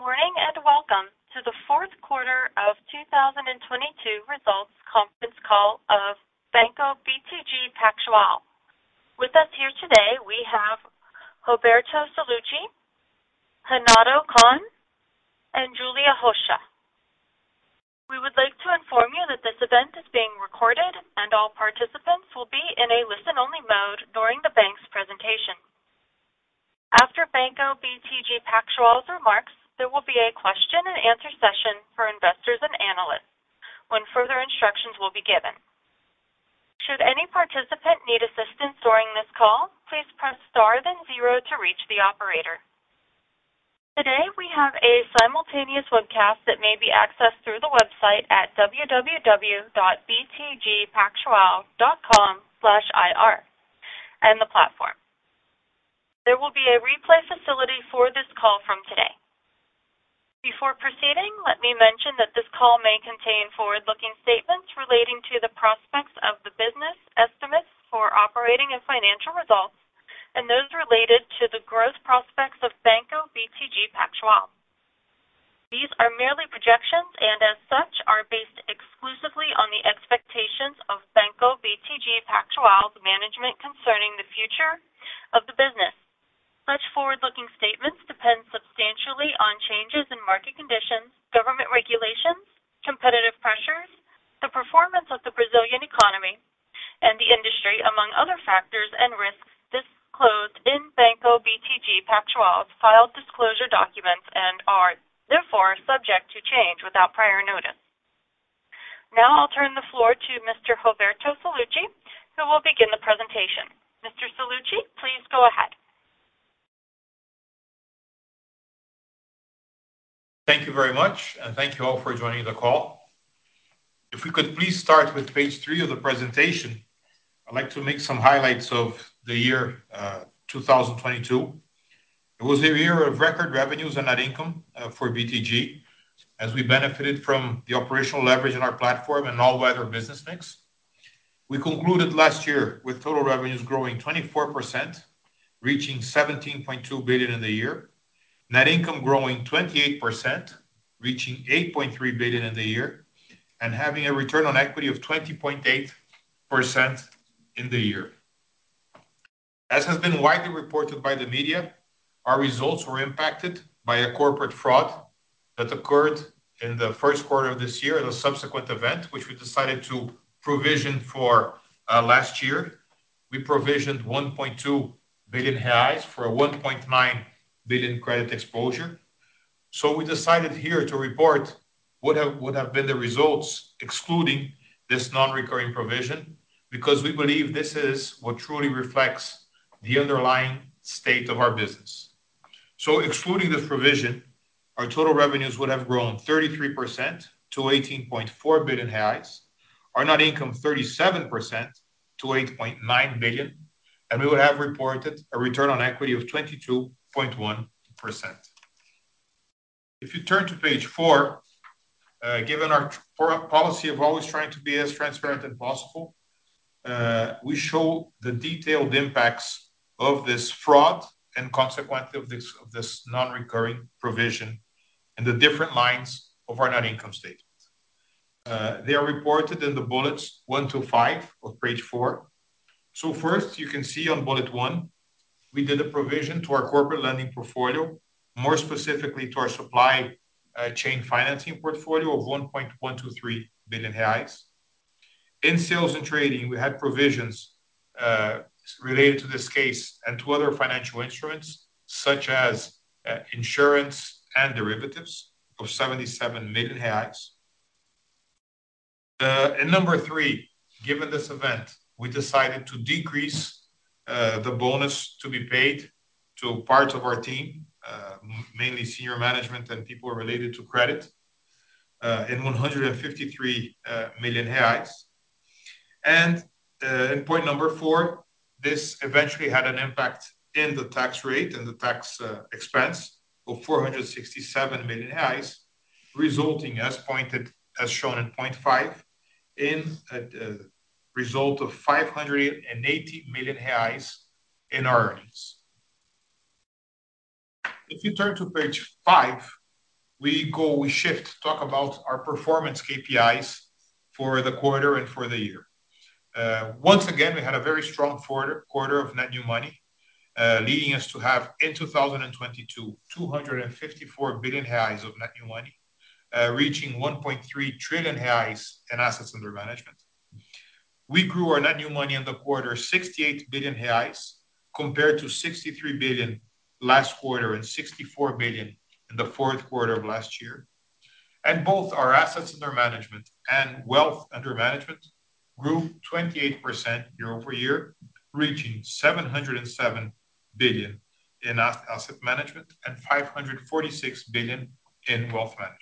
morning and welcome to the fourth quarter of 2022 results conference call of Banco BTG Pactual. With us here today, we have Roberto Sallouti, Renato Cohn, and Julia Rocha. We would like to inform you that this event is being recorded and all participants will be in a listen-only mode during the bank's presentation. After Banco BTG Pactual's remarks, there will be a question and answer session for investors and analysts when further instructions will be given. Should any participant need assistance during this call, please press star then 0 to reach the operator. Today we have a simultaneous webcast that may be accessed through the website at www.btgpactual.com/ir and the platform. There will be a replay facility for this call from today. Before proceeding, let me mention that this call may contain forward-looking statements relating to the prospects of the business, estimates for operating and financial results, and those related to the growth prospects of Banco BTG Pactual. These are merely projections and as such are based exclusively on the expectations of Banco BTG Pactual's management concerning the future of the business. Such forward-looking statements depend substantially on changes in market conditions, government regulations, competitive pressures, the performance of the Brazilian economy, and the industry, among other factors and risks disclosed in Banco BTG Pactual's filed disclosure documents and are, therefore, subject to change without prior notice. Now I'll turn the floor to Mr. Roberto Sallouti, who will begin the presentation. Mr. Sallouti, please go ahead. Thank you very much, and thank you all for joining the call. If we could please start with page 3 of the presentation, I'd like to make some highlights of the year 2022. It was a year of record revenues and net income for BTG, as we benefited from the operational leverage in our platform and all-weather business mix. We concluded last year with total revenues growing 24%, reaching 17.2 billion in the year. Net income growing 28%, reaching 8.3 billion in the year, and having a return on equity of 20.8% in the year. As has been widely reported by the media, our results were impacted by a corporate fraud that occurred in the first quarter of this year, as a subsequent event, which we decided to provision for last year. We provisioned 1.2 billion reais for a 1.9 billion credit exposure. So we decided here to report what would have been the results excluding this non-recurring provision, because we believe this is what truly reflects the underlying state of our business. So excluding this provision, our total revenues would have grown 33% to 18.4 billion reais, our net income 37% to 8.9 billion, and we would have reported a return on equity of 22.1%. If you turn to page 4, given our policy of always trying to be as transparent as possible, we show the detailed impacts of this fraud and consequently of this non-recurring provision in the different lines of our net income statement. They are reported in the bullets 1 to 5 of page 4. So first, you can see on bullet 1, we did a provision to our corporate lending portfolio, more specifically to our supply chain financing portfolio of 1.123 billion reais. In sales and trading, we had provisions related to this case and to other financial instruments, such as insurance and derivatives of 77 million reais. And number 3, given this event, we decided to decrease the bonus to be paid to parts of our team, mainly senior management and people related to credit, in 153 million reais. And in point number 4, this eventually had an impact in the tax rate and the tax expense of 467 million reais, resulting, as shown in point 5, in a result of 580 million reais in our earnings. If you turn to page 5, we shift to talk about our performance KPIs for the quarter and for the year. Once again, we had a very strong quarter of net new money, leading us to have in 2022 254 billion reais of net new money, reaching 1.3 trillion reais in assets under management. We grew our net new money in the quarter 68 billion reais compared to 63 billion last quarter and 64 billion in the fourth quarter of last year. And both our assets under management and wealth under management grew 28% year over year, reaching 707 billion in asset management and 546 billion in wealth management.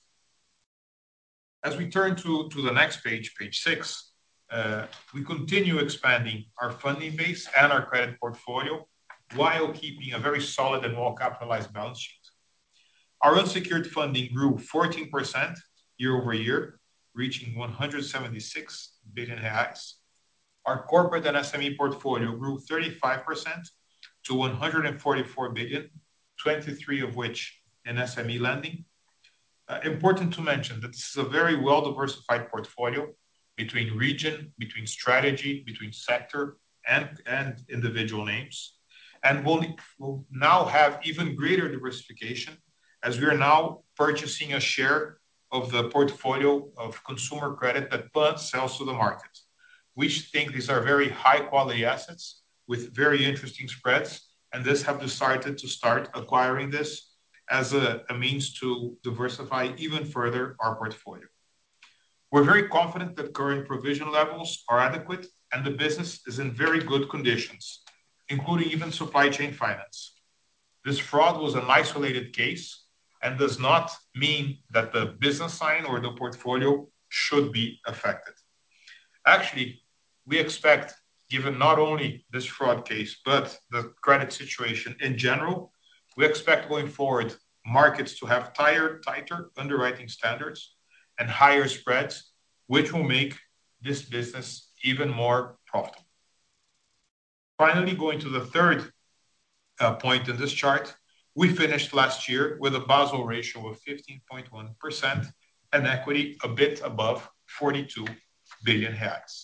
As we turn to the next page, page 6, we continue expanding our funding base and our credit portfolio while keeping a very solid and well-capitalized balance sheet. Our unsecured funding grew 14% year over year, reaching 176 billion reais. Our corporate and SME portfolio grew 35% to 144 billion, 23 of which in SME lending. Important to mention that this is a very well-diversified portfolio between region, between strategy, between sector, and individual names. And we'll now have even greater diversification as we are now purchasing a share of the portfolio of consumer credit that Ban sells to the market. We think these are very high-quality assets with very interesting spreads, and this have decided to start acquiring this as a means to diversify even further our portfolio. We're very confident that current provision levels are adequate and the business is in very good conditions, including even supply chain finance. This fraud was an isolated case and does not mean that the business line or the portfolio should be affected. Actually, we expect, given not only this fraud case, but the credit situation in general, we expect going forward markets to have tighter underwriting standards and higher spreads, which will make this business even more profitable. Finally, going to the third point in this chart, we finished last year with a Basel ratio of 15.1% and equity a bit above 42 billion reais.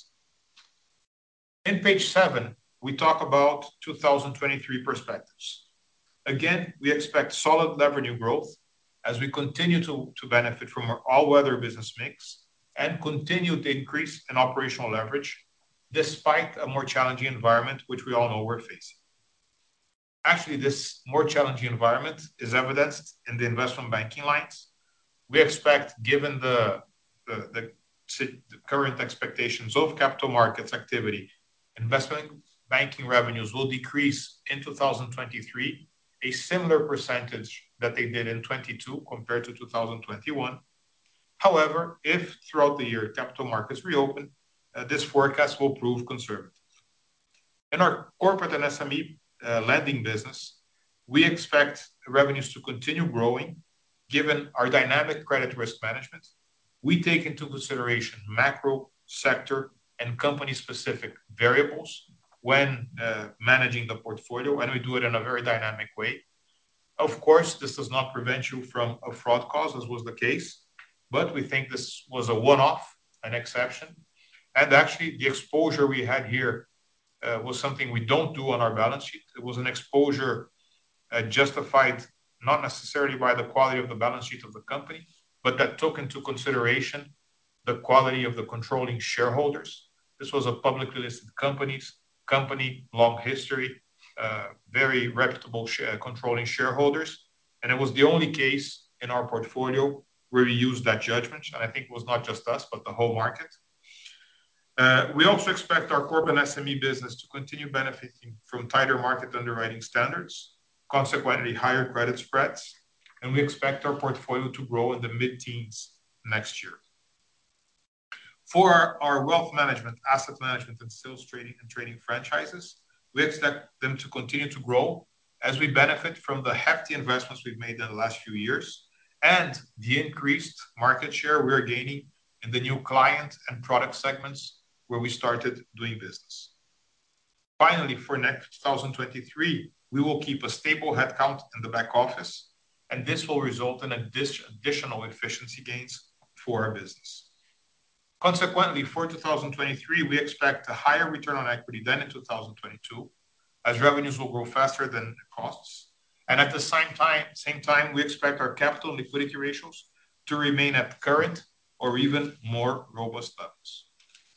In page 7, we talk about 2023 perspectives. Again, we expect solid revenue growth as we continue to benefit from our all-weather business mix and continue to increase in operational leverage despite a more challenging environment, which we all know we're facing. Actually, this more challenging environment is evidenced in the investment banking lines. We expect, given the current expectations of capital markets activity, investment banking revenues will decrease in 2023, a similar percentage that they did in 2022 compared to 2021. However, if throughout the year capital markets reopen, this forecast will prove conservative. In our corporate and SME lending business, we expect revenues to continue growing given our dynamic credit risk management. We take into consideration macro, sector, and company-specific variables when managing the portfolio, and we do it in a very dynamic way. Of course, this does not prevent you from a fraud cause, as was the case, but we think this was a one-off, an exception. And actually, the exposure we had here was something we don't do on our balance sheet. It was an exposure justified not necessarily by the quality of the balance sheet of the company, but that took into consideration the quality of the controlling shareholders. This was a publicly listed company, long history, very reputable controlling shareholders. And it was the only case in our portfolio where we used that judgment. And I think it was not just us, but the whole market. We also expect our corporate and SME business to continue benefiting from tighter market underwriting standards, consequently higher credit spreads, and we expect our portfolio to grow in the mid-teens next year. For our wealth management, asset management, and sales trading franchises, we expect them to continue to grow as we benefit from the hefty investments we've made in the last few years and the increased market share we're gaining in the new client and product segments where we started doing business. Finally, for next 2023, we will keep a stable headcount in the back office and this will result in additional efficiency gains for our business. Consequently, for 2023, we expect a higher return on equity than in 2022, as revenues will grow faster than costs. And at the same time, we expect our capital and liquidity ratios to remain at current or even more robust levels.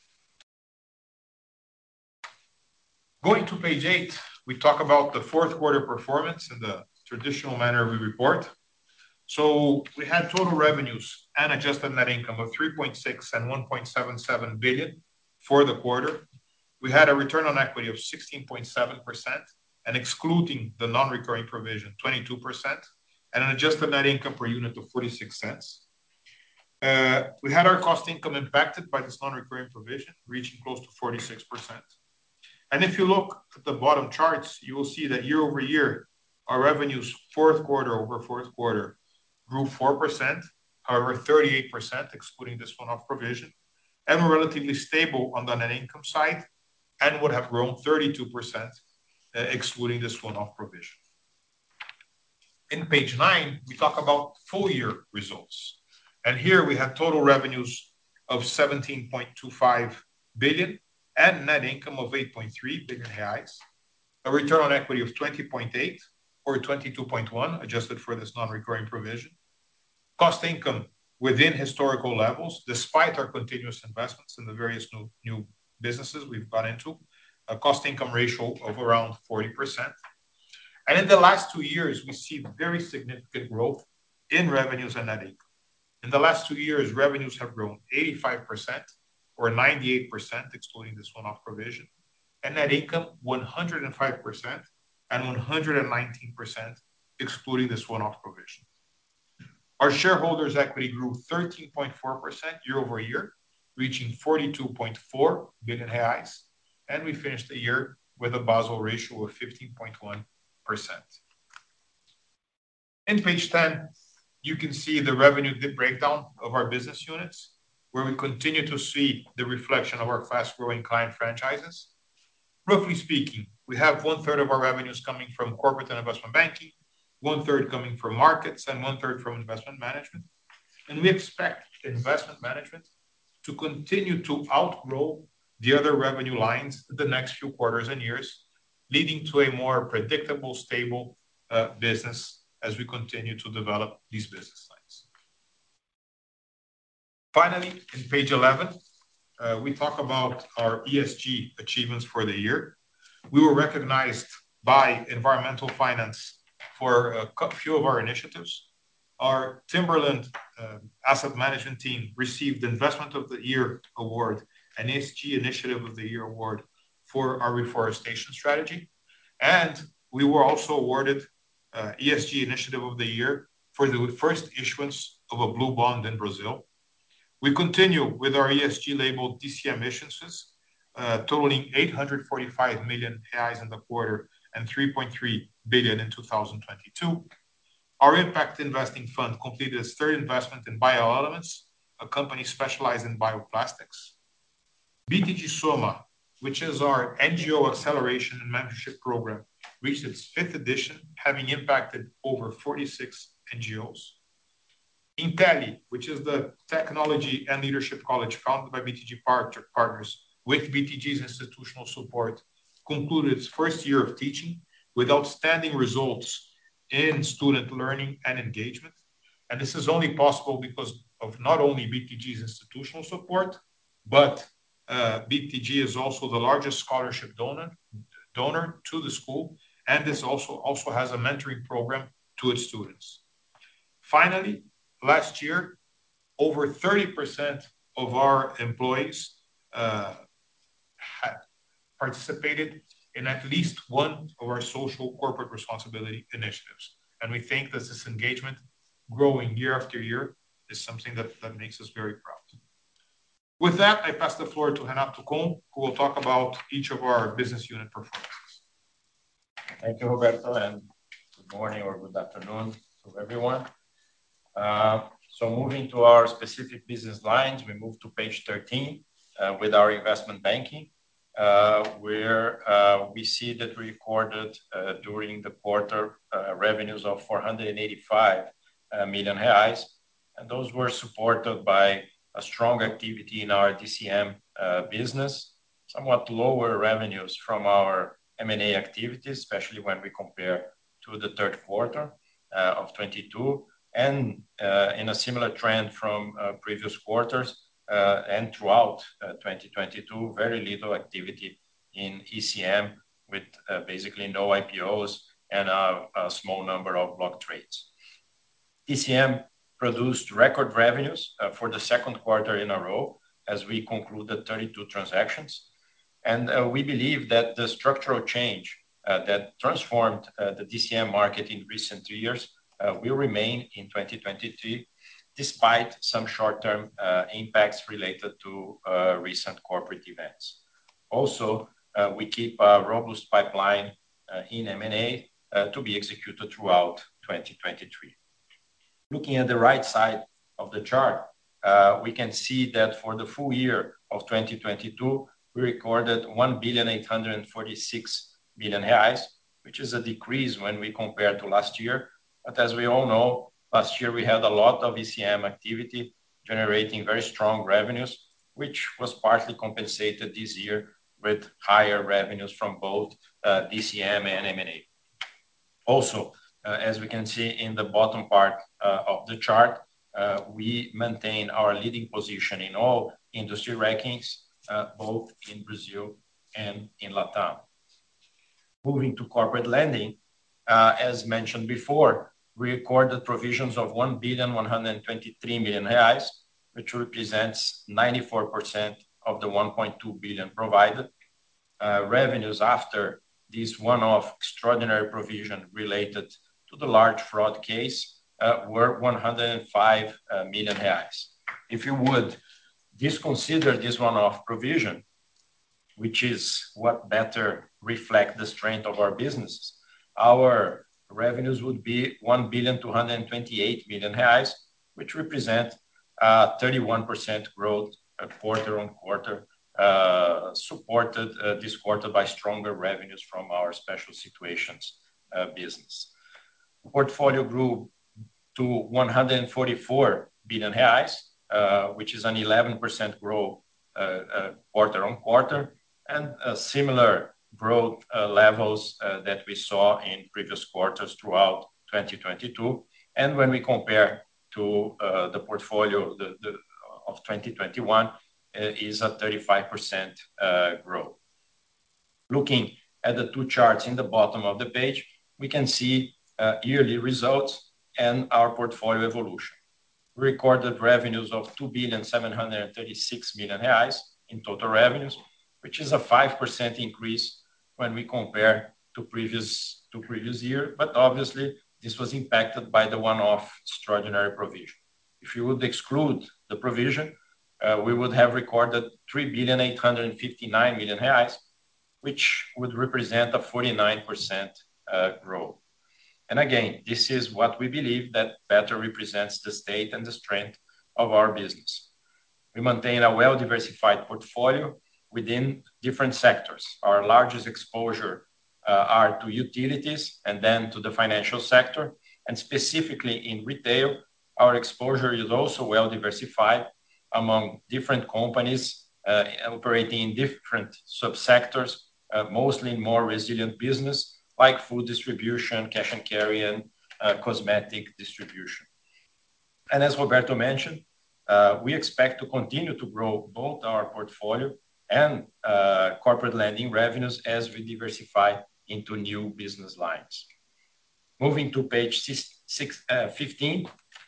Going to page 8, we talk about the fourth quarter performance in the traditional manner we report. So we had total revenues and adjusted net income of 3.6 and 1.77 billion for the quarter. We had a return on equity of 16.7%, and excluding the non-recurring provision, 22%, and an adjusted net income per unit of 46 cents. We had our cost income impacted by this non-recurring provision, reaching close to 46%. And if you look at the bottom charts, you will see that year over year, our revenues fourth quarter over fourth quarter grew 4%, however, 38% excluding this one-off provision, and were relatively stable on the net income side, and would have grown 32% excluding this one-off provision. In page 9, we talk about full year results. And here we had total revenues of 17.25 billion and net income of 8.3 billion reais, a return on equity of 20.8 or 22.1 adjusted for this non-recurring provision. Cost income within historical levels, despite our continuous investments in the various new businesses we've got into, a cost income ratio of around 40%. And in the last 2 years, we see very significant growth in revenues and net income. In the last 2 years, revenues have grown 85% or 98%, excluding this one-off provision, and net income 105% and 119%, excluding this one-off provision. Our shareholders' equity grew 13.4% year over year, reaching 42.4 billion reais, and we finished the year with a Basel ratio of 15.1%. In page 10, you can see the revenue breakdown of our business units, where we continue to see the reflection of our fast-growing client franchises. Roughly speaking, we have 1/3 of our revenues coming from corporate and investment banking, 1/3 coming from markets, and 1/3 from investment management. And we expect investment management to continue to outgrow the other revenue lines in the next few quarters and years, leading to a more predictable, stable business as we continue to develop these business lines. Finally, in page 11, we talk about our ESG achievements for the year. We were recognized by Environmental Finance for a few of our initiatives. Our Timberland Asset Management team received Investment of the Year award and ESG Initiative of the Year award for our reforestation strategy. And we were also awarded ESG Initiative of the Year for the first issuance of a blue bond in Brazil. We continue with our ESG labeled DCM issuances, totaling 845 million reais in the quarter and 3.3 billion in 2022. Our impact investing fund completed its third investment in BioElements, a company specialized in bioplastics. BTG Soma, which is our NGO acceleration and mentorship program, reached its 5th edition, having impacted over 46 NGOs. Intelli, which is the technology and leadership college founded by BTG Partners with BTG's institutional support, concluded its first year of teaching with outstanding results in student learning and engagement. And this is only possible because of not only BTG's institutional support, but BTG is also the largest scholarship donor to the school, and this also has a mentoring program to its students. Finally, last year, over 30% of our employees had participated in at least one of our social corporate responsibility initiatives. And we think that this engagement growing year after year is something that makes us very proud. With that, I pass the floor to Renato Cohn, who will talk about each of our business unit performances. Thank you, Roberto, and good morning or good afternoon to everyone. So moving to our specific business lines, we move to page 13 with our investment banking. where we see that we recorded during the quarter revenues of 485 million reais, and those were supported by a strong activity in our DCM business, somewhat lower revenues from our M&A activities, especially when we compare to the third quarter of 2022, and in a similar trend from previous quarters and throughout 2022, very little activity in ECM with basically no IPOs and a small number of block trades. ECM produced record revenues for the second quarter in a row as we concluded 32 transactions. We believe that the structural change that transformed the DCM market in recent years will remain in 2023, despite some short-term impacts related to recent corporate events. Also, we keep a robust pipeline in M&A to be executed throughout 2023. Looking at the right side of the chart, we can see that for the full year of 2022, we recorded 1.846 billion, which is a decrease when we compare to last year. As we all know, last year we had a lot of ECM activity generating very strong revenues, which was partly compensated this year with higher revenues from both DCM and M&A. Also, as we can see in the bottom part of the chart, we maintain our leading position in all industry rankings, both in Brazil and in Latam. Moving to corporate lending, as mentioned before, we recorded provisions of 1.123 billion, which represents 94% of the 1.2 billion provided. Revenues after this one-off extraordinary provision related to the large fraud case were 105 million reais. If you would disconsider this one-off provision, which is what better reflect the strength of our businesses, our revenues would be 1.228 billion, which represent 31% growth quarter-on-quarter, supported this quarter by stronger revenues from our special situations business. Portfolio grew to 144 billion reais, which is an 11% growth quarter-on-quarter, and similar growth levels that we saw in previous quarters throughout 2022. When we compare to the portfolio of 2021, is a 35% growth. Looking at the two charts in the bottom of the page, we can see yearly results and our portfolio evolution. We recorded revenues of 2.736 billion in total revenues, which is a 5% increase when we compare to previous year. Obviously, this was impacted by the one-off extraordinary provision. If you would exclude the provision, we would have recorded 3.859 billion, which would represent a 49% growth. Again, this is what we believe that better represents the state and the strength of our business. We maintain a well-diversified portfolio within different sectors. Our largest exposure are to utilities and then to the financial sector. Specifically in retail, our exposure is also well-diversified among different companies operating in different subsectors, mostly in more resilient business like food distribution, cash and carry, and cosmetic distribution. As Roberto mentioned, we expect to continue to grow both our portfolio and corporate lending revenues as we diversify into new business lines. Moving to page 15,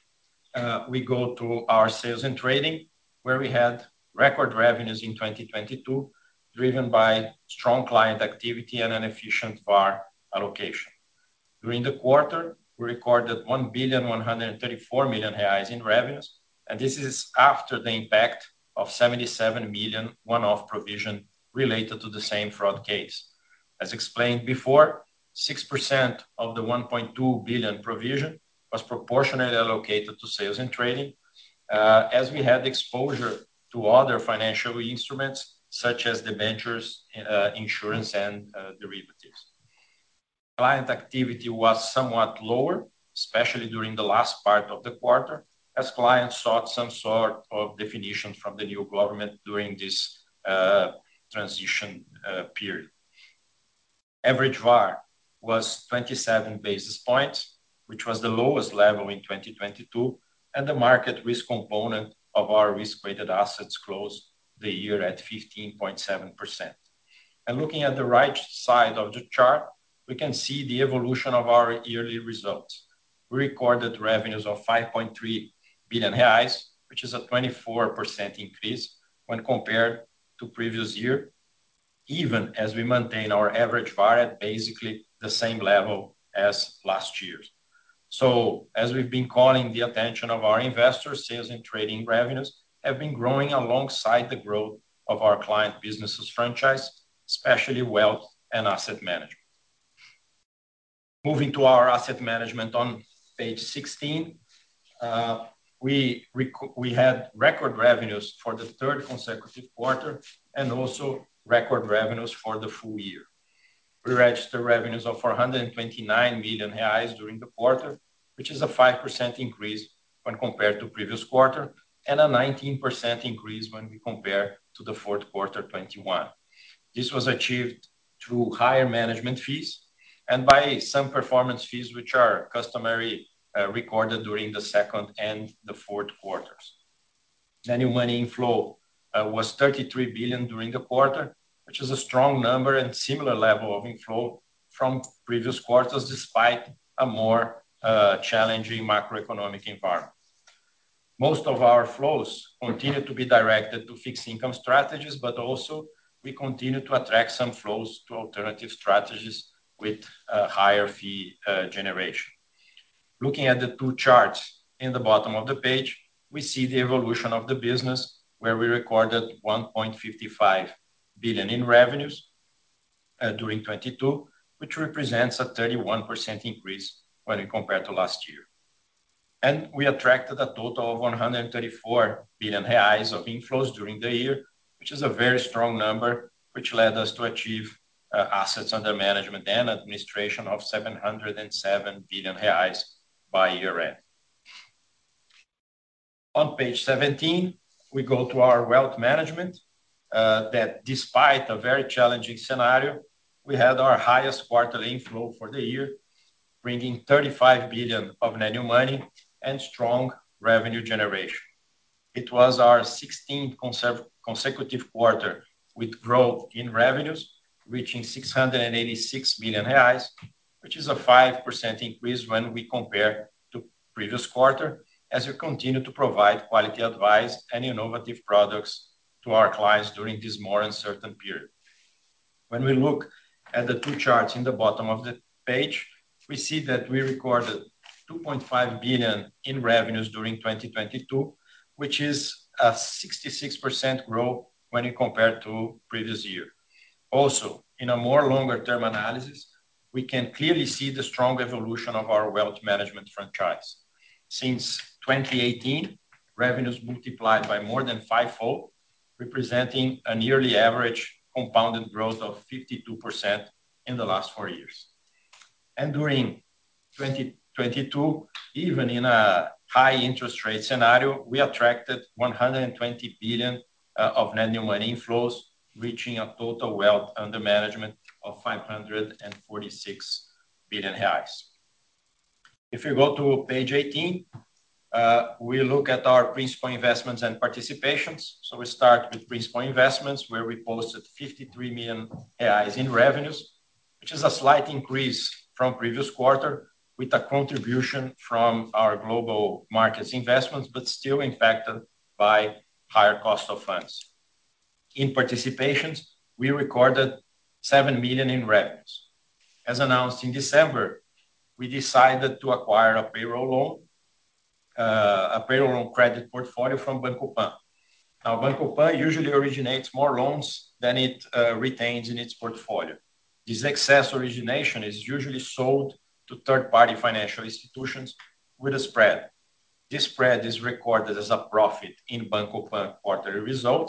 we go to our sales and trading, where we had record revenues in 2022, driven by strong client activity and an efficient VaR allocation. During the quarter, we recorded 1.134 billion in revenues, and this is after the impact of 77 million one-off provision related to the same fraud case. As explained before, 6% of the 1.2 billion provision was proportionally allocated to sales and trading, as we had exposure to other financial instruments such as debentures, insurance, and derivatives. Client activity was somewhat lower, especially during the last part of the quarter, as clients sought some sort of definition from the new government during this transition period. Average VaR was 27 basis points, which was the lowest level in 2022, and the market risk component of our risk-weighted assets closed the year at 15.7%. And looking at the right side of the chart, we can see the evolution of our yearly results. We recorded revenues of 5.3 billion reais, which is a 24% increase when compared to previous year, even as we maintain our average VaR at basically the same level as last year. So, as we've been calling the attention of our investors, sales and trading revenues have been growing alongside the growth of our client businesses franchise, especially wealth and asset management. Moving to our asset management on page 16, we had record revenues for the third consecutive quarter and also record revenues for the full year. We registered revenues of 429 million reais during the quarter, which is a 5% increase when compared to previous quarter and a 19% increase when we compare to the fourth quarter 21. This was achieved through higher management fees and by some performance fees which are customary recorded during the second and the fourth quarters. The new money inflow was 33 billion during the quarter, which is a strong number and similar level of inflow from previous quarters despite a more challenging macroeconomic environment. Most of our flows continue to be directed to fixed income strategies, but also we continue to attract some flows to alternative strategies with higher fee generation. Looking at the two charts in the bottom of the page, we see the evolution of the business where we recorded 1.55 billion in revenues during 22, which represents a 31% increase when we compare to last year. And we attracted a total of 134 billion reais of inflows during the year, which is a very strong number, which led us to achieve assets under management and administration of 707 billion reais by year end. On page 17, we go to our wealth management, that despite a very challenging scenario, we had our highest quarterly inflow for the year, bringing 35 billion of net new money and strong revenue generation. It was our 16th consecutive quarter with growth in revenues, reaching 686 million reais, which is a 5% increase when we compare to previous quarter, as we continue to provide quality advice and innovative products to our clients during this more uncertain period. When we look at the two charts in the bottom of the page, we see that we recorded 2.5 billion in revenues during 2022, which is a 66% growth when you compare to previous year. Also, in a more longer term analysis, we can clearly see the strong evolution of our wealth management franchise. Since 2018, revenues multiplied by more than fivefold, representing a yearly average compounded growth of 52% in the last 4 years. And during 2022, even in a high interest rate scenario, we attracted 120 billion of net new money inflows, reaching a total wealth under management of 546 billion reais. If you go to page 18, we look at our principal investments and participations. So we start with principal investments, where we posted 53 million reais in revenues, which is a slight increase from previous quarter, with a contribution from our global markets investments, but still impacted by higher cost of funds. In participations, we recorded 7 million in revenues. As announced in December, we decided to acquire a payroll loan credit portfolio from Banco Pan. Now, Banco Pan usually originates more loans than it retains in its portfolio. This excess origination is usually sold to third-party financial institutions with a spread. This spread is recorded as a profit in Banco Pan quarterly results,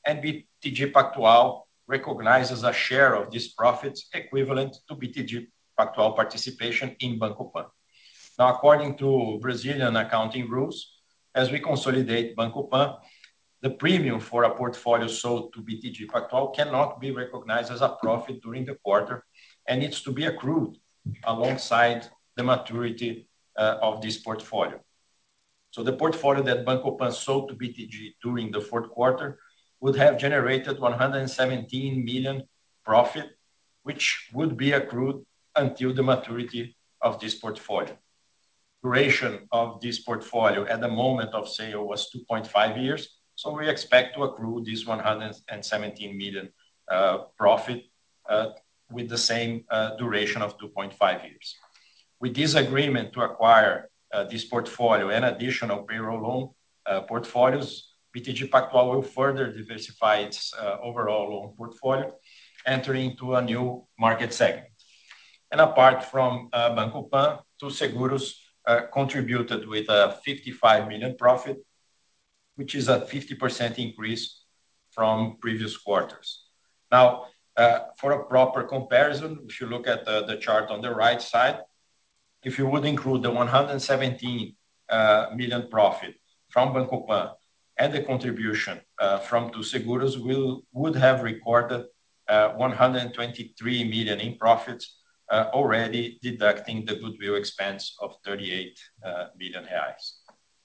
and BTG Pactual recognizes a share of these profits equivalent to BTG Pactual participation in Banco Pan. Now, according to Brazilian accounting rules, as we consolidate Banco Pan, the premium for a portfolio sold to BTG Pactual cannot be recognized as a profit during the quarter and needs to be accrued alongside the maturity of this portfolio. So the portfolio that Banco Pan sold to BTG during the fourth quarter would have generated 117 million profit, which would be accrued until the maturity of this portfolio. Duration of this portfolio at the moment of sale was 2.5 years, so we expect to accrue this 117 million profit with the same duration of 2.5 years. With this agreement to acquire this portfolio and additional payroll loan portfolios, BTG Pactual will further diversify its overall loan portfolio, entering into a new market segment. And apart from Banco Pan, Too Seguros contributed with a 55 million profit, which is a 50% increase from previous quarters. Now, for a proper comparison, if you look at the chart on the right side, if you would include the 117 million profit from Banco Pan and the contribution from Too Seguros, we would have recorded 123 million in profits, already deducting the goodwill expense of 38 million reais.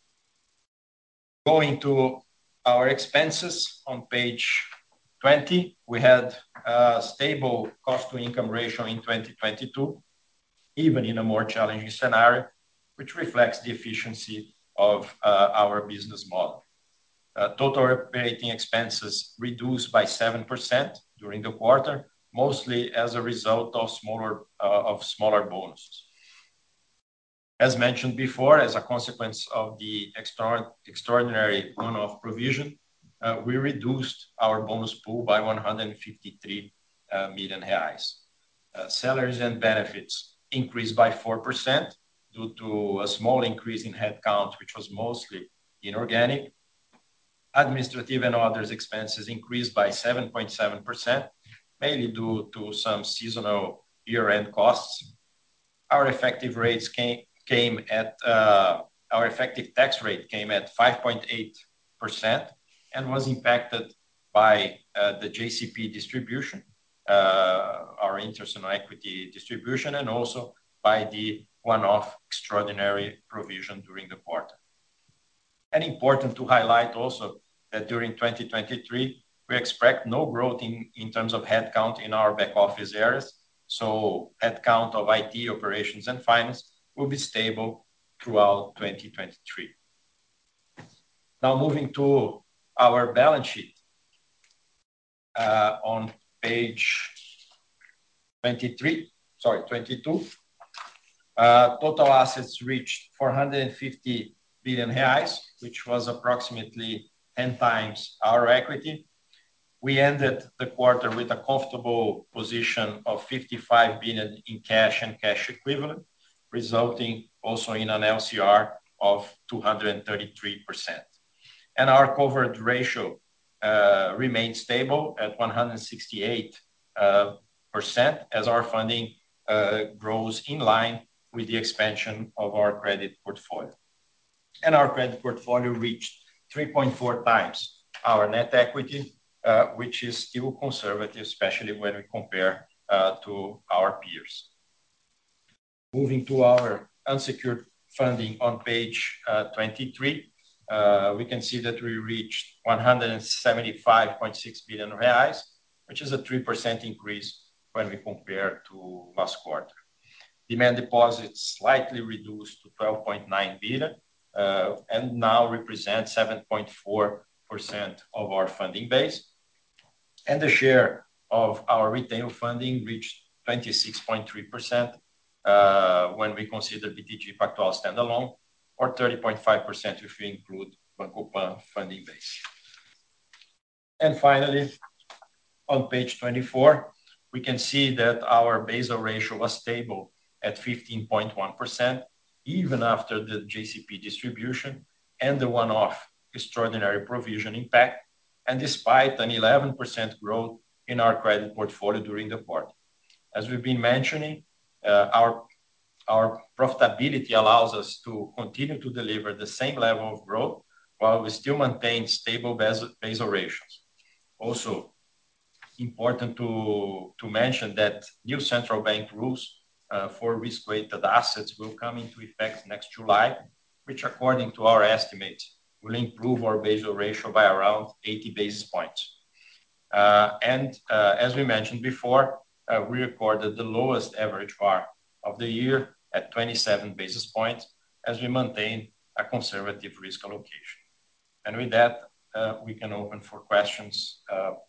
Going to our expenses on page 20, we had a stable cost-to-income ratio in 2022, even in a more challenging scenario, which reflects the efficiency of our business model. Total operating expenses reduced by 7% during the quarter, mostly as a result of smaller bonuses. As mentioned before, as a consequence of the extraordinary one-off provision, we reduced our bonus pool by 153 million reais. Salaries and benefits increased by 4% due to a small increase in headcount, which was mostly inorganic. Administrative and others expenses increased by 7.7%, mainly due to some seasonal year-end costs. Our effective tax rate came at 5.8% and was impacted by the JCP distribution, our interest on equity distribution, and also by the one-off extraordinary provision during the quarter. And important to highlight also that during 2023, we expect no growth in terms of headcount in our back office areas. So headcount of IT operations and finance will be stable throughout 2023. Now moving to our balance sheet on page 22. Total assets reached 450 billion reais, which was approximately 10 times our equity. We ended the quarter with a comfortable position of 55 billion in cash and cash equivalent, resulting also in an LCR of 233%. And our coverage ratio remained stable at 168% as our funding grows in line with the expansion of our credit portfolio. And our credit portfolio reached 3.4 times our net equity, which is still conservative, especially when we compare to our peers. Moving to our unsecured funding on page 23, we can see that we reached 175.6 billion reais, which is a 3% increase when we compare to last quarter. Demand deposits slightly reduced to 12.9 billion and now represent 7.4% of our funding base. And the share of our retail funding reached 26.3% when we consider BTG Pactual standalone, or 30.5% if we include Banco Pan funding base. And finally, on page 24, we can see that our Basel ratio was stable at 15.1%, even after the JCP distribution and the one-off extraordinary provision impact, and despite an 11% growth in our credit portfolio during the quarter. As we've been mentioning, our profitability allows us to continue to deliver the same level of growth while we still maintain stable Basel ratios. Also, important to mention that new central bank rules for risk-weighted assets will come into effect next July, which according to our estimates, will improve our Basel ratio by around 80 basis points. As we mentioned before, we recorded the lowest average VaR of the year at 27 basis points as we maintain a conservative risk allocation. With that, we can open for questions.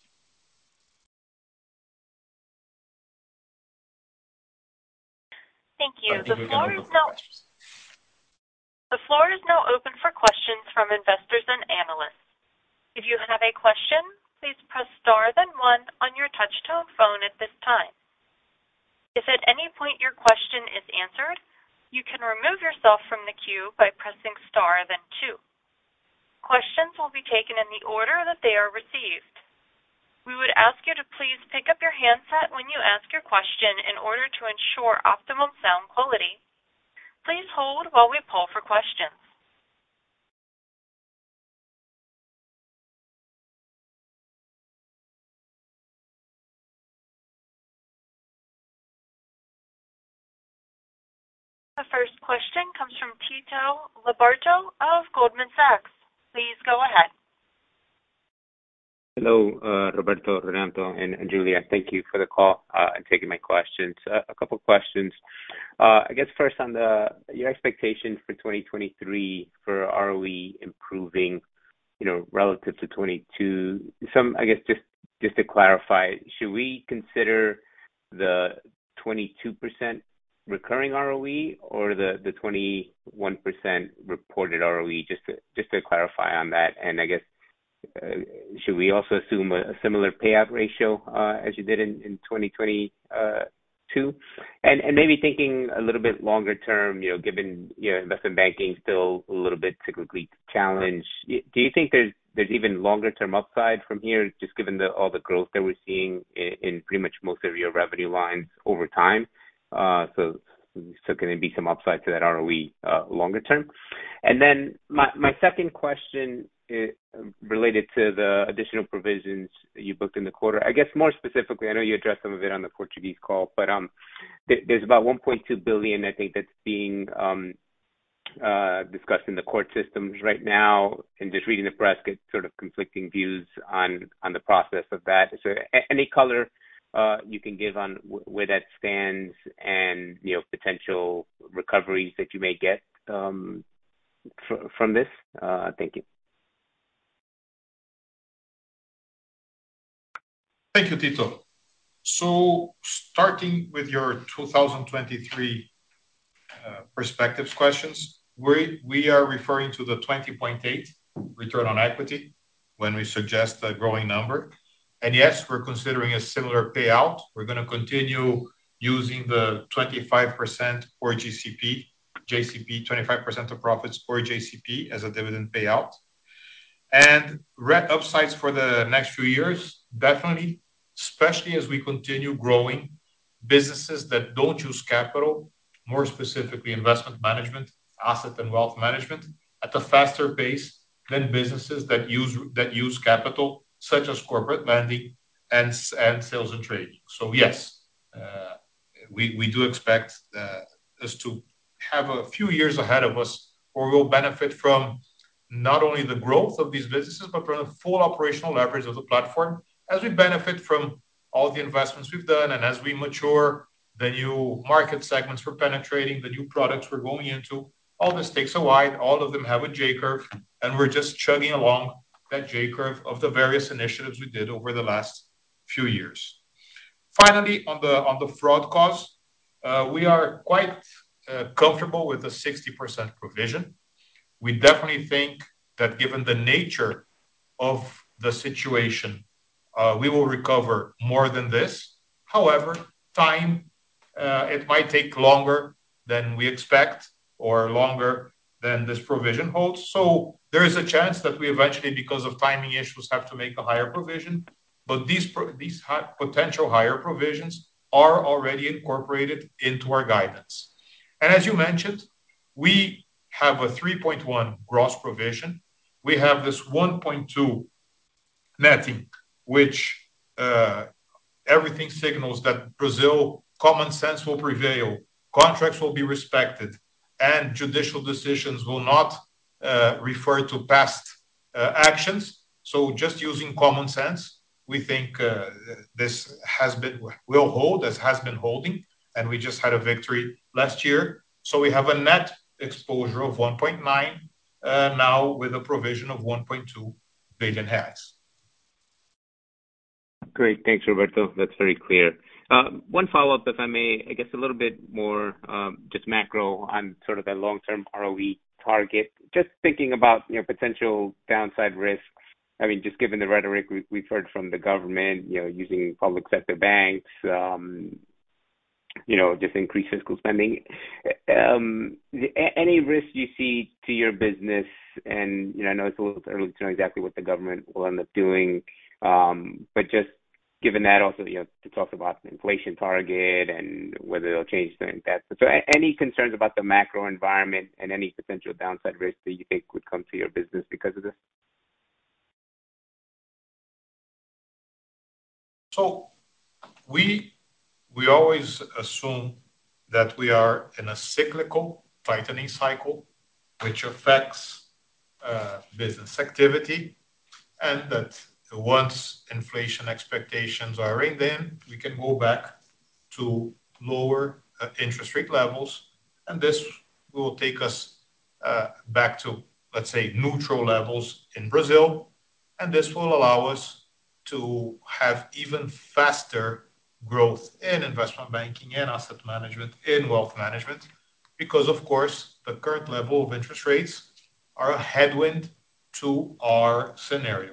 Thank you. I think we can open for questions. The floor is now open for questions from investors and analysts. If you have a question, please press star then one on your touch-tone phone at this time. If at any point your question is answered, you can remove yourself from the queue by pressing star then two. Questions will be taken in the order that they are received. We would ask you to please pick up your handset when you ask your question in order to ensure optimum sound quality. Please hold while we poll for questions. The first question comes from Tito Labarta of Goldman Sachs. Please go ahead. Hello, Roberto, Renato, and Julia. Thank you for the call and taking my questions. A couple of questions. I guess first on your expectation for 2023 for ROE improving, relative to 22. I guess just to clarify, should we consider the 22% recurring ROE or the 21% reported ROE? Just to clarify on that. And I guess should we also assume a similar payout ratio as you did in 2022? And maybe thinking a little bit longer term, given investment banking still a little bit cyclically challenged, do you think there's even longer term upside from here, just given all the growth that we're seeing in pretty much most of your revenue lines over time? So can there be some upside to that ROE longer term? And then my second question is related to the additional provisions you booked in the quarter. I guess more specifically, I know you addressed some of it on the Portuguese call, but there's about 1.2 billion, I think, that's being discussed in the court systems right now, and just reading the press, get sort of conflicting views on the process of that. So any color you can give on where that stands and potential recoveries that you may get from this? Thank you. Thank you, Tito. So starting with your 2023 perspectives questions, we are referring to the 20.8 return on equity when we suggest a growing number. And yes, we're considering a similar payout. We're going to continue using the 25% or JCP, 25% of profits or JCP as a dividend payout. And upsides for the next few years, definitely, especially as we continue growing businesses that don't use capital, more specifically investment management, asset and wealth management, at a faster pace than businesses that use capital, such as corporate lending and sales and trading. So yes, we do expect us to have a few years ahead of us where we'll benefit from not only the growth of these businesses, but from the full operational leverage of the platform as we benefit from all the investments we've done. And as we mature the new market segments we're penetrating, the new products we're going into, all this takes a while. All of them have a J-curve, and we're just chugging along that J-curve of the various initiatives we did over the last few years. Finally, on the fraud cause, we are quite comfortable with the 60% provision. We definitely think that given the nature of the situation, we will recover more than this. However, it might take longer than we expect or longer than this provision holds. So there is a chance that we eventually, because of timing issues, have to make a higher provision. But these potential higher provisions are already incorporated into our guidance. And as you mentioned, we have a 3.1 gross provision. We have this 1.2 netting, which everything signals that Brazil common sense will prevail, contracts will be respected, and judicial decisions will not refer to past actions. So just using common sense, we think this will hold, as has been holding, and we just had a victory last year. So we have a net exposure of 1.9 now with a provision of 1.2 billion reais. Great. Thanks, Roberto. That's very clear. One follow-up, if I may, I guess a little bit more just macro on sort of that long-term ROE target. Just thinking about potential downside risks. I mean, just given the rhetoric we've heard from the government, using public sector banks, just increased fiscal spending. Any risk you see to your business? And I know it's a little early to know exactly what the government will end up doing, but just given that also, to talk about the inflation target and whether they'll change things like that. So any concerns about the macro environment and any potential downside risk that you think would come to your business because of this? So we always assume that we are in a cyclical tightening cycle, which affects business activity, and that once inflation expectations are reined in, we can go back to lower interest rate levels, and this will take us back to, let's say, neutral levels in Brazil, and this will allow us to have even faster growth in investment banking and asset management, in wealth management, because, of course, the current level of interest rates are a headwind to our scenario.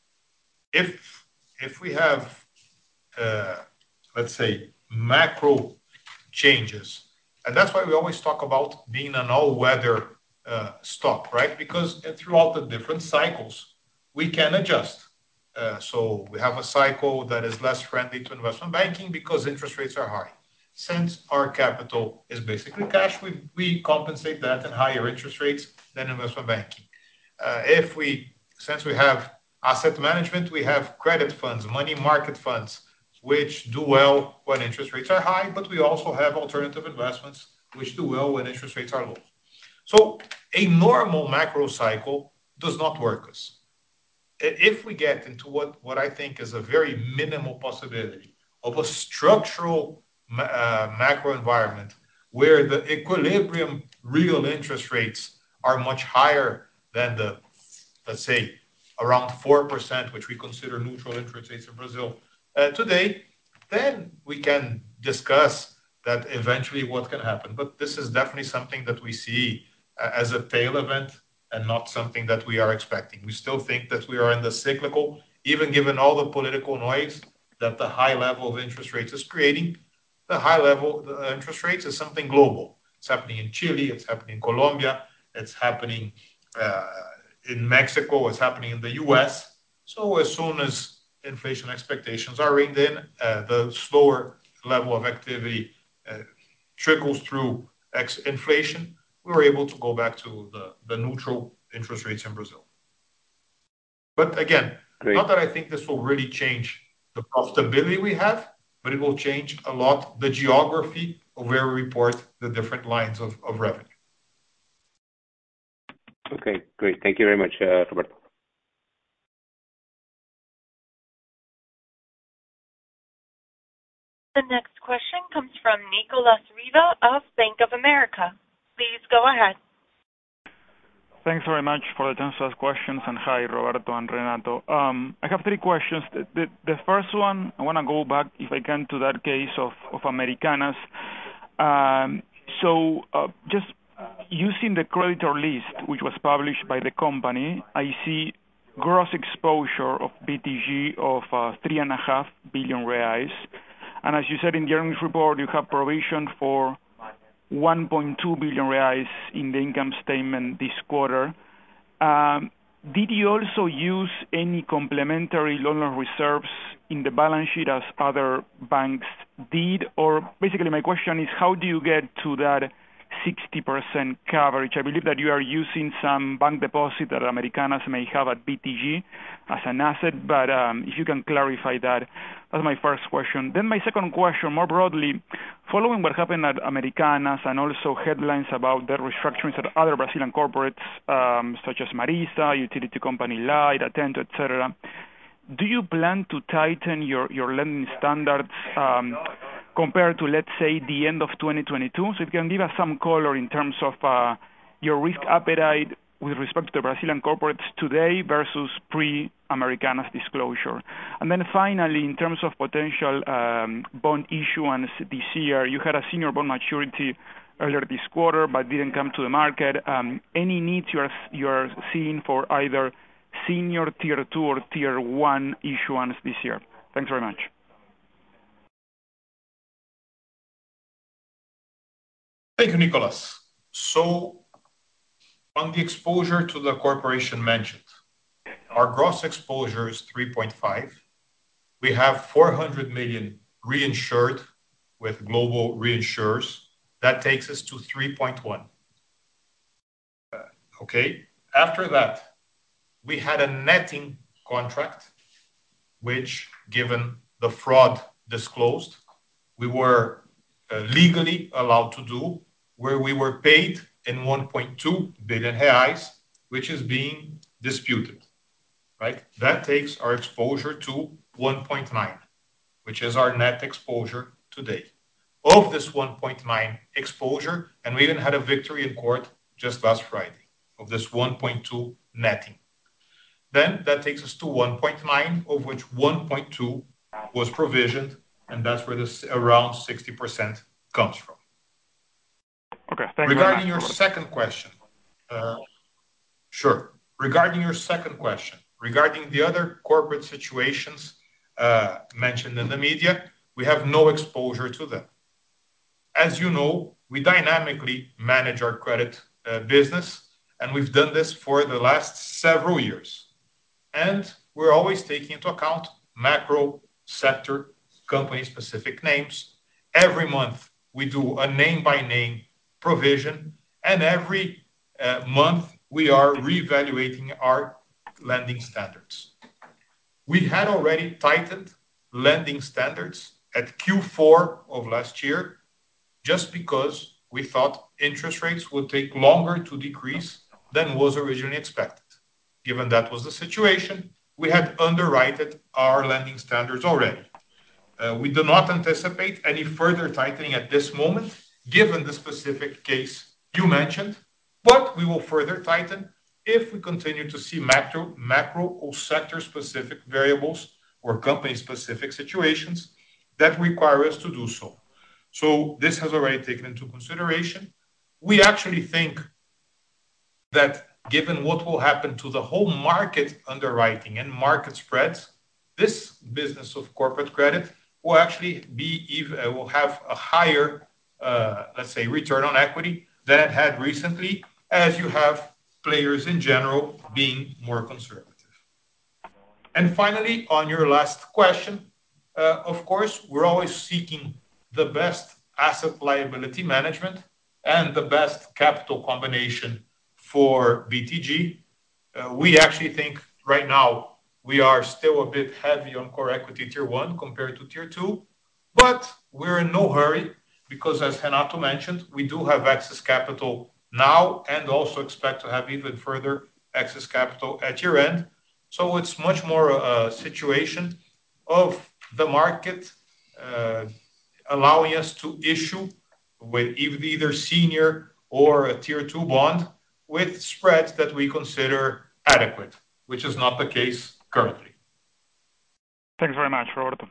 If we have, let's say, macro changes, and that's why we always talk about being an all-weather stock, right? Because throughout the different cycles, we can adjust. So we have a cycle that is less friendly to investment banking because interest rates are high. Since our capital is basically cash, we compensate that in higher interest rates than investment banking. Since we have asset management, we have credit funds, money market funds, which do well when interest rates are high, but we also have alternative investments, which do well when interest rates are low. So a normal macro cycle does not work us. If we get into what I think is a very minimal possibility of a structural macro environment where the equilibrium real interest rates are much higher than the, let's say, around 4%, which we consider neutral interest rates in Brazil today, then we can discuss that eventually what can happen. But this is definitely something that we see as a tail event and not something that we are expecting. We still think that we are in the cyclical, even given all the political noise that the high level of interest rates is creating. The high level of interest rates is something global. It's happening in Chile, it's happening in Colombia, it's happening in Mexico, it's happening in the US. So as soon as inflation expectations are reined in, the slower level of activity trickles through inflation, we were able to go back to the neutral interest rates in Brazil. But again, not that I think this will really change the profitability we have, but it will change a lot the geography of where we report the different lines of revenue. Okay, great. Thank you very much, Roberto. The next question comes from Nicolas Riva of Bank of America. Please go ahead. Thanks very much for the chance to ask questions, and hi, Roberto and Renato. I have three questions. The first one, I want to go back, if I can, to that case of Americanas. Just using the creditor list, which was published by the company, I see gross exposure of BTG of 3.5 billion reais. And as you said in the earnings report, you have provision for 1.2 billion reais in the income statement this quarter. Did you also use any complementary loan loss reserves in the balance sheet as other banks did? Or basically my question is, how do you get to that 60% coverage? I believe that you are using some bank deposit that Americanas may have at BTG as an asset, but if you can clarify that. That's my first question. Then my second question, more broadly, following what happened at Americanas and also headlines about the restructurings at other Brazilian corporates, such as Marisa, utility company Light, Atento, etc., do you plan to tighten your lending standards compared to, let's say, the end of 2022? So if you can give us some color in terms of your risk appetite with respect to the Brazilian corporates today versus pre-Americanas disclosure. And then finally, in terms of potential bond issuance this year, you had a senior bond maturity earlier this quarter, but didn't come to the market. Any needs you are seeing for either senior Tier 2 or Tier 1 issuance this year? Thanks very much. Thank you, Nicolas. So, on the exposure to the corporation mentioned, our gross exposure is 3.5. We have 400 million reinsured with global reinsurers. That takes us to 3.1. Okay. After that, we had a netting contract, which, given the fraud disclosed, we were legally allowed to do, where we were paid in 1.2 billion reais, which is being disputed, right? That takes our exposure to 1.9, which is our net exposure today. Of this 1.9 exposure, and we even had a victory in court just last Friday, of this 1.2 netting. Then that takes us to 1.9, of which 1.2 was provisioned, and that's where this around 60% comes from. Okay, thank you. Regarding your second question, sure. Regarding your second question, regarding the other corporate situations mentioned in the media, we have no exposure to them. As you know, we dynamically manage our credit business, and we've done this for the last several years. And we're always taking into account macro sector, company-specific names. Every month, we do a name-by-name provision, and every month, we are reevaluating our lending standards. We had already tightened lending standards at Q4 of last year, just because we thought interest rates would take longer to decrease than was originally expected. Given that was the situation, we had underwritten our lending standards already. We do not anticipate any further tightening at this moment, given the specific case you mentioned, but we will further tighten if we continue to see macro or sector-specific variables or company-specific situations that require us to do so. So this has already taken into consideration. We actually think that given what will happen to the whole market underwriting and market spreads, this business of corporate credit will actually will have a higher, let's say, return on equity than it had recently, as you have players in general being more conservative. And finally, on your last question, of course, we're always seeking the best asset liability management and the best capital combination for BTG. We actually think right now we are still a bit heavy on core equity tier 1 compared to tier 2, but we're in no hurry because, as Renato mentioned, we do have excess capital now and also expect to have even further excess capital at year end. So it's much more a situation of the market allowing us to issue with either senior or a tier 2 bond with spreads that we consider adequate, which is not the case currently. Thanks very much, Roberto.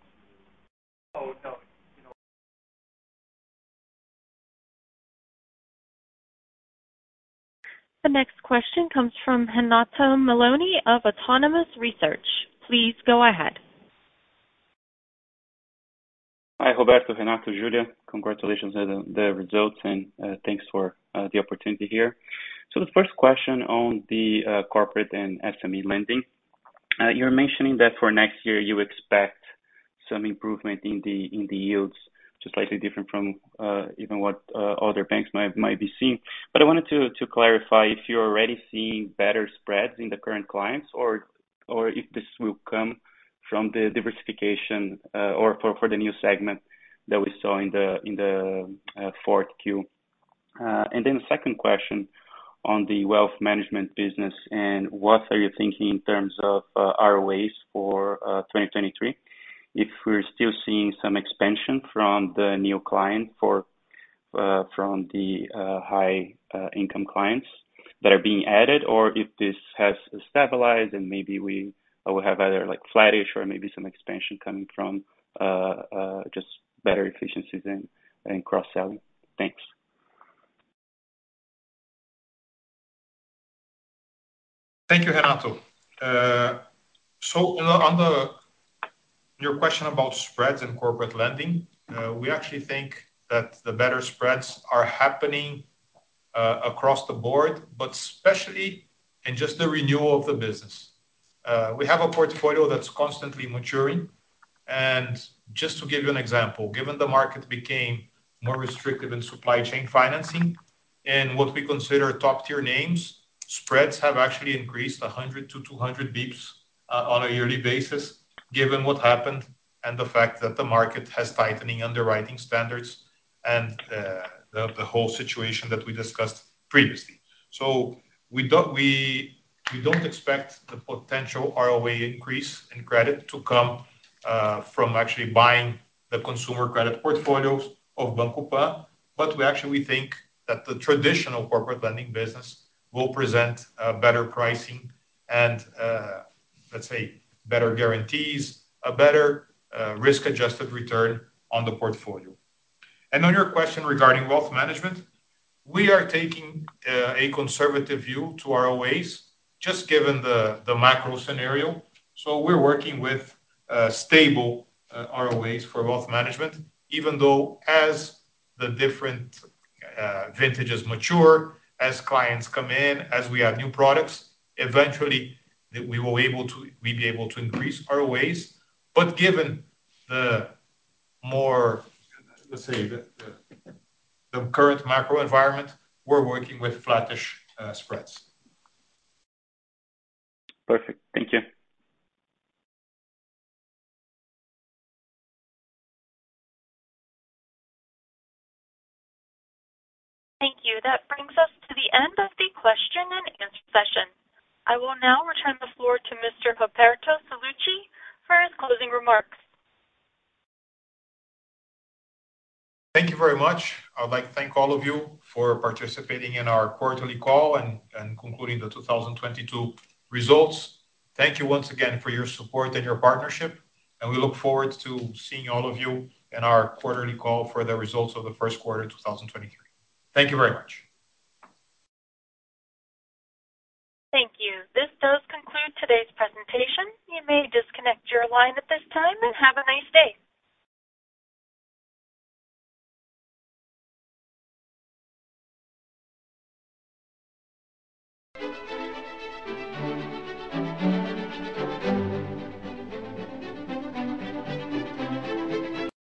The next question comes from Renato Meloni of Autonomous Research. Please go ahead. Hi, Roberto, Renato, Julia. Congratulations on the results and thanks for the opportunity here. So the first question on the corporate and SME lending. You're mentioning that for next year you expect some improvement in the yields, just slightly different from even what other banks might be seeing. But I wanted to clarify if you're already seeing better spreads in the current clients, or if this will come from the diversification or for the new segment that we saw in the fourth Q. And then the second question on the wealth management business, and what are you thinking in terms of ROAs for 2023? If we're still seeing some expansion from the new client from the high income clients that are being added, or if this has stabilized and maybe we will have either like flattish or maybe some expansion coming from just better efficiencies and cross-selling. Thanks. Thank you, Renato. So on your question about spreads and corporate lending, we actually think that the better spreads are happening across the board, but especially in just the renewal of the business. We have a portfolio that's constantly maturing. And just to give you an example, given the market became more restrictive in supply chain financing and what we consider top tier names, spreads have actually increased 100 to 200 bips on a yearly basis, given what happened and the fact that the market has tightening underwriting standards and the whole situation that we discussed previously. So we don't expect the potential ROA increase in credit to come from actually buying the consumer credit portfolios of Banco Pan, but we think that the traditional corporate lending business will present better pricing and, let's say, better guarantees, a better risk-adjusted return on the portfolio. And on your question regarding wealth management, we are taking a conservative view to ROAs, just given the macro scenario. So we're working with stable ROAs for wealth management, even though as the different vintages mature, as clients come in, as we add new products, eventually we be able to increase ROAs. But given the more, let's say, the current macro environment, we're working with flattish spreads. Perfect. Thank you. Thank you. That brings us to the end of the question and answer session. I will now return the floor to Mr. Roberto Sallouti for his closing remarks. Thank you very much. I'd like to thank all of you for participating in our quarterly call and concluding the 2022 results. Thank you once again for your support and your partnership, and we look forward to seeing all of you in our quarterly call for the results of the first quarter 2023. Thank you very much. Thank you. This does conclude today's presentation. You may disconnect your line at this time and have a nice day.